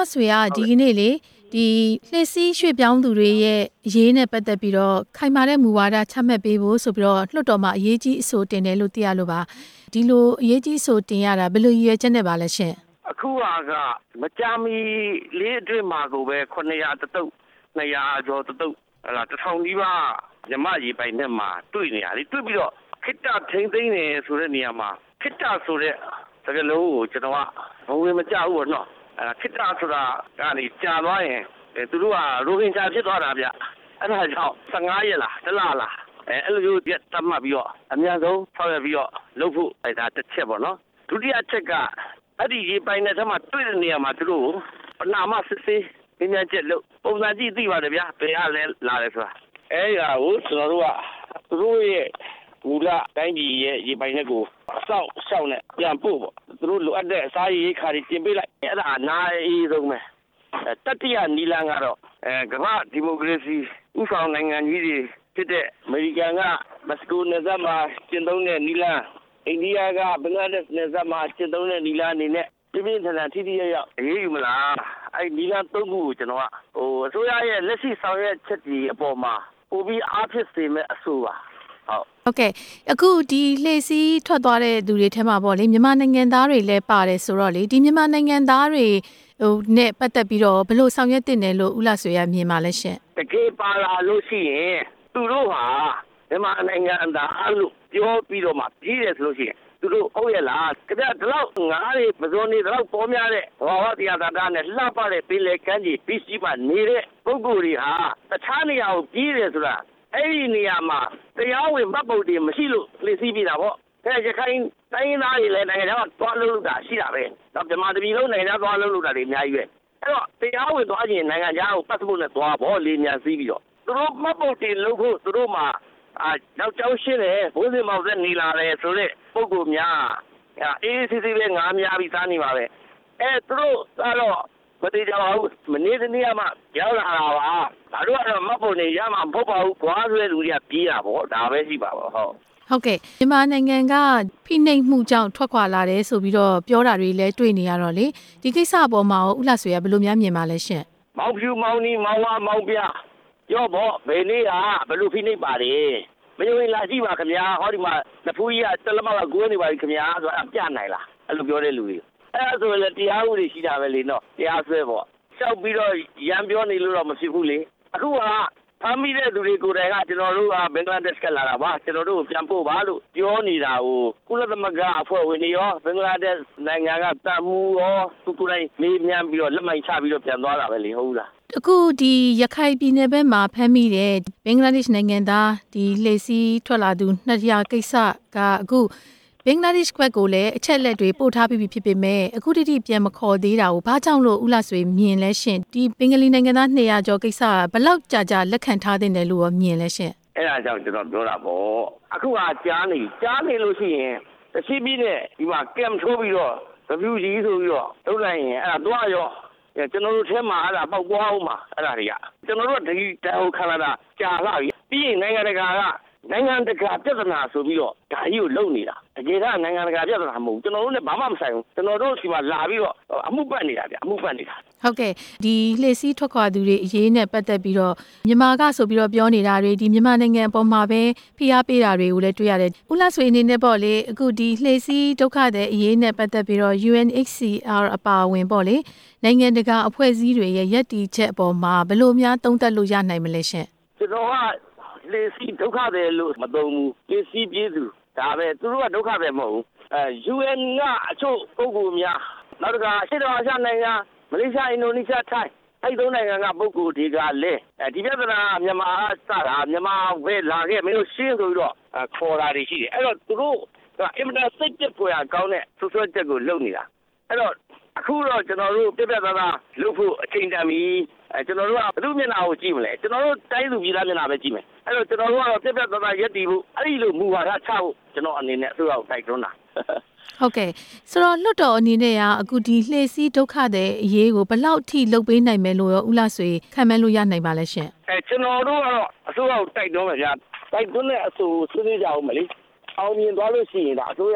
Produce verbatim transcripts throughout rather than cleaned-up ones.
ဆွေကဒီကနေ့လေဒီလှည့်စည်းရွှေ့ပြောင်းသူတွေရဲ့အရေးနဲ့ပတ်သက်ပြီးတော့ခိုင်မာတဲ့မူဝါဒချမှတ်ပေးဖို့ဆိုပြီးတော့လွှတ်တော်မှာအရေးကြီးအဆိုတင်တယ်လို့သိရလို့ပါဒီလိုအရေးကြီးအဆိုတင်ရတာဘယ်လိုရည်ရွယ်ချက်နဲ့ပါလဲရှင်အခုကမကြာမီလေးအတွင်းမှာကိုပဲခုနှစ်ရာတတုတ်နှစ်ရာကျော်တတုတ်ဟလာတစ်ထောင်ကြီးပါမြမရေပိုင်နဲ့မှာတွေ့နေရတယ်တွေ့ပြီးတော့ခိတ္တထိမ့်သိမ့်နေဆိုတဲ့နေရာမှာခိတ္တဆိုတဲ့စကားလုံးကိုကျွန်တော်ကဘဝင်မကြဘူးပေါ့နော်အဲခိတ္တဆိုတာကနေကြာသွားရင်သူတို့ကရိုဟင်ဂျာဖြစ်သွားတာဗျအဲ့ဒါကြောင့်ဆယ်ငါးရက်လားတစ်လလားအဲအဲ့လိုမျိုးပြတ်တတ်မှတ်ပြီးတော့အများဆုံးဆောက်ရပြီးတော့လုပ်ဖို့အဲဒါတစ်ချက်ပေါ့နော်ဒုတိယချက်ကအဲ့ဒီရေပိုင်နဲ့ထမှတွေ့တဲ့နေရာမှာသူတို့ပနာမစစ်စစ်ပြင်းပြချက်လို့ပုံစံကြည့်သိပါတယ်ဗျာဘယ်ကလဲလာလဲဆိုတာအဲ့ဒါကိုကျွန်တော်တို့ကသူတို့ရဲ့မူလတိုင်းပြည်ရဲ့ရေပိုင်နဲ့ကိုစောက်ရှောက်နဲ့ပြန်ပို့ပေါ့သူတို့လိုအပ်တဲ့အစာရည်ခါတွေတင်ပေးလိုက်အဲ့ဒါအနာအေးဆုံးပဲတတိယနီလန်ကတော့အဲကမ္ဘာဒီမိုကရေစီဥဆောင်နိုင်ငံကြီးတွေဖြစ်တဲ့အမေရိကန်ကမက်ဆီကိုနယ်စပ်မှာကျင်းသုံးတဲ့နီလန်အိန္ဒိယကဘင်္ဂလားဒေ့ရှ်နယ်စပ်မှာကျင်းသုံးတဲ့နီလန်အနေနဲ့ပြင်းပြင်းထန်ထန်ထိထိရောက်ရောက်အေးယူမလားအဲ့နီလန်သုံးခုကိုကျွန်တော်ကဟိုအစိုးရရဲ့လက်ရှိဆောင်ရွက်ချက်တွေအပေါ်မှာပိုပြီးအားဖြစ်စေမဲ့အဆိုပါဟုတ်ဟုတ်ကဲ့အခုဒီလှည့်စည်းထွက်သွားတဲ့သူတွေထဲမှာပေါ့လေမြန်မာနိုင်ငံသားတွေလည်းပါတယ်ဆိုတော့လေဒီမြန်မာနိုင်ငံသားတွေဟိုနဲ့ပတ်သက်ပြီးတော့ဘယ်လိုဆောင်ရွက်တင်တယ်လို့ဦးလာဆွေရမြင်ပါလဲရှင်တကယ်ပါလာလို့ရှိရင်သူတို့ဟာမြန်မာနိုင်ငံသားလို့ပြောပြီးတော့မှပြီးတယ်ဆိုလို့ရှိရင်သူတို့ဟုတ်ရဲ့လားကြတဲ့ဒီလောက်ငါးတွေမစုံနေဒီလောက်ပေါ်များတဲ့ဘာဝတရားသာတာနဲ့လှပတဲ့ပင်လယ်ကမ်းခြေပြီးစီးမှနေတဲ့ပုဂ္ဂိုလ်တွေဟာတခြားနေရာကိုပြီးတယ်ဆိုတာအဲ့ဒီနေရာမှာတရားဝင်မှတ်ပုံတင်မရှိလို့လှည့်စည်းပြီးတာပေါ့အဲရခိုင်တိုင်းရင်းသားတွေလည်းနိုင်ငံခြားမှာသွားလို့လို့တာရှိတာပဲတော့မြန်မာတပြည်လုံးနိုင်ငံခြားသွားလို့လို့တာတွေအများကြီးပဲအဲ့တော့တရားဝင်သွားခြင်းနိုင်ငံခြားကိုပတ်စပို့နဲ့သွားပေါ့လေမြန်စည်းပြီးတော့သူတို့မှတ်ပုံတင်လုပ်ဖို့သူတို့မှာအာနောက်ကျောင်းရှင်းတယ်ဘိုးစင်မောင်သက်နေလာတယ်ဆိုတဲ့ပုံကိုများအေးစစ်စစ်ပဲငါးများပြီးစားနေပါပဲအဲသူတို့ကတော့မတိကြပါဘူးမနေ့တနေ့မှရောက်လာတာပါဒါတို့ကတော့မှတ်ပုံနေရမှာမဟုတ်ပါဘူးကွာဆိုတဲ့လူတွေကပြေးတာပေါ့ဒါပဲရှိပါပေါ့ဟုတ်ဟုတ်ကဲ့မြန်မာနိုင်ငံကဖိနှိပ်မှုကြောင့်ထွက်ခွာလာတယ်ဆိုပြီးတော့ပြောတာတွေလည်းတွေ့နေရတော့လေဒီကိစ္စအပေါ်မှာဦးလှဆွေကဘယ်လိုများမြင်ပါလဲရှင်မောင်ဖြူမောင်နီမောင်ဝါမောင်ပြပြောပေါ့ဘယ်နေ့ဟာဘယ်လိုဖိနှိပ်ပါတယ်မယုံရင်လာကြည့်ပါခင်ဗျာဟောဒီမှာနဖူးကြီးကတလမောက်ကကိုးနေပါပြီခင်ဗျာဆိုတော့ပြနိုင်လားအဲ့လိုပြောတဲ့လူတွေအဲ့ဒါဆိုလည်းတရားဥပဒေရှိတာပဲလေနော်တရားစွဲပေါ့ရှောက်ပြီးတော့ရံပြောနေလို့တော့မဖြစ်ဘူးလေအခုကဖမ်းမိတဲ့သူတွေကိုယ်တိုင်ကကျွန်တော်တို့ကဘင်္ဂလားဒေ့ရှ်ကလာတာပါကျွန်တော်တို့ကိုပြန်ပို့ပါလို့ပြောနေတာကိုကုလသမဂ္ဂအဖွဲ့ဝင်တွေရောဘင်္ဂလားဒေ့ရှ်နိုင်ငံကတမူရောသူကိုယ်တိုင်မေးမြန်းပြီးတော့လက်မှတ်ချပြီးတော့ပြန်သွားတာပဲလေဟုတ်လားအခုဒီရခိုင်ပြည်နယ်ဘက်မှာဖမ်းမိတဲ့ဘင်္ဂလားဒေ့ရှ်နိုင်ငံသားဒီလှည့်စည်းထွက်လာသူနှစ်ရာကိစ္စကအခုဘင်္ဂလားဒေ့ရှ်ဘက်ကိုလည်းအချက်လက်တွေပို့ထားပြီးဖြစ်ပေမဲ့အခုတတိပြန်မခေါ်သေးတာကိုဘာကြောင့်လို့ဦးလှဆွေမြင်လဲရှင်ဒီဘင်္ဂလီနိုင်ငံသားနှစ်ရာကျော်ကိစ္စကဘလောက်ကြာကြာလက်ခံထားတဲ့တယ်လို့ရောမြင်လဲရှင်အဲ့ဒါကြောင့်ကျွန်တော်ပြောတာပေါ့အခုကကြားနေကြားနေလို့ရှိရင်တရှိပြီးနဲ့ဒီမှာကမ်ထိုးပြီးတော့ refugee ဆိုပြီးတော့ထုတ်လိုက်ရင်အဲ့ဒါတော့ရောကျွန်တော်တို့ထဲမှာအဲ့ဒါပေါက်ပွားအောင်မှာအဲ့ဒါတွေကကျွန်တော်တို့ဒီတန်ဟိုခလာတာကြာလာပြီပြီးရင်နိုင်ငံတကာကနိုင်ငံတကာပြဿနာဆိုပြီးတော့ဒါကြီးကိုလုံနေတာအကြေကနိုင်ငံတကာပြဿနာမဟုတ်ကျွန်တော်တို့လည်းဘာမှမဆိုင်ဘူးကျွန်တော်တို့ဒီမှာလာပြီးတော့အမှုပတ်နေတာဗျအမှုပတ်နေတာဟုတ်ကဲ့ဒီလှည့်စည်းထွက်ခွာသူတွေအရေးနဲ့ပတ်သက်ပြီးတော့မြန်မာကဆိုပြီးတော့ပြောနေတာတွေဒီမြန်မာနိုင်ငံအပေါ်မှာပဲဖိအားပေးတာတွေကိုလည်းတွေ့ရတယ်ဦးလှဆွေအနေနဲ့ပေါ့လေအခုဒီလှည့်စည်းဒုက္ခတဲ့အရေးနဲ့ပတ်သက်ပြီးတော့ ယူ အန် အိတ်စီ အာ အပါအဝင်ပေါ့လေနိုင်ငံတကာအဖွဲ့အစည်းတွေရဲ့ယက်တီချက်အပေါ်မှာဘယ်လိုများသုံးသပ်လို့ရနိုင်မလဲရှင်ကျွန်တော်ကလေစီဒုက္ခတယ်လို့မသုံးဘူးလေစီပြေးသူဒါပဲသူတို့ကဒုက္ခတယ်မဟုတ်ဘူးအဲ ယူ အန် ကအချို့ပုဂ္ဂိုလ်များနောက်တစ်ခါအရှေ့တောင်အာရှနိုင်ငံမလေးရှားအင်ဒိုနီးရှားထိုင်းအဲ့သုံးနိုင်ငံကပုဂ္ဂိုလ်တွေကလည်းဒီပြဿနာမြန်မာစတာမြန်မာပဲလာခဲ့မင်းတို့ရှင်းဆိုပြီးတော့ခေါ်တာတွေရှိတယ်အဲ့တော့သူတို့ကအင်မတန်စိတ်ပြက်ဖွယ်ကောင်းတဲ့ဆွဆွချက်ကိုလုပ်နေတာအဲ့တော့အခုတော့ကျွန်တော်တို့ပြပြသားသားလုပ်ဖို့အချိန်တန်ပြီအဲကျွန်တော်တို့ကဘယ်သူမျက်နှာကိုကြည့်မလဲကျွန်တော်တို့တိုင်းသူပြည်သားမျက်နှာပဲကြည့်မယ်အဲ့တော့ကျွန်တော်တို့ကတော့ပြပြသားသားရက်တည်ဖို့အဲ့ဒီလိုမူဝါဒချဖို့ကျွန်တော်အနေနဲ့အစိုးရကိုတိုက်တွန်းတာဟုတ်ကဲ့ဆိုတော့လွတ်တော်အနေနဲ့ကအခုဒီလှည့်စည်းဒုက္ခတဲ့အရေးကိုဘယ်လောက်ထိလုပ်ပေးနိုင်မယ်လို့ရောဦးလှဆွေခံမှန်းလို့ရနိုင်ပါလဲရှင်အဲကျွန်တော်တို့ကတော့အစိုးရကိုတိုက်တွန်းမယ်ဗျာတိုက်တွန်းတဲ့အဆိုဆွေးနွေးကြအောင်မလေးအောင်မြင်သွားလို့ရှိရင်ဒါအစိုးရ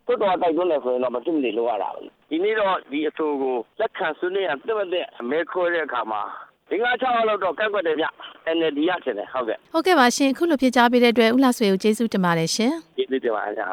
တွတ်တော်တိုက်တွန်းတယ်ဆိုရင်တော့မဖြစ်မနေလုပ်ရတာပဲဒီနေ့တော့ဒီအဆိုကိုလက်ခံဆွေးနွေးရတဲ့မဲ့တဲ့အမဲခွဲတဲ့အခါမှာဒီငါချောင်းလောက်တော့ကန့်ကွက်တယ်ဗျ N L D ရချင်တယ်ဟုတ်ကဲ့ဟုတ်ကဲ့ပါရှင်အခုလိုဖြစ်ကြပေးတဲ့အတွက်ဦးလှဆွေကိုကျေးဇူးတင်ပါတယ်ရှင်ကျေးဇူးတင်ပါတယ်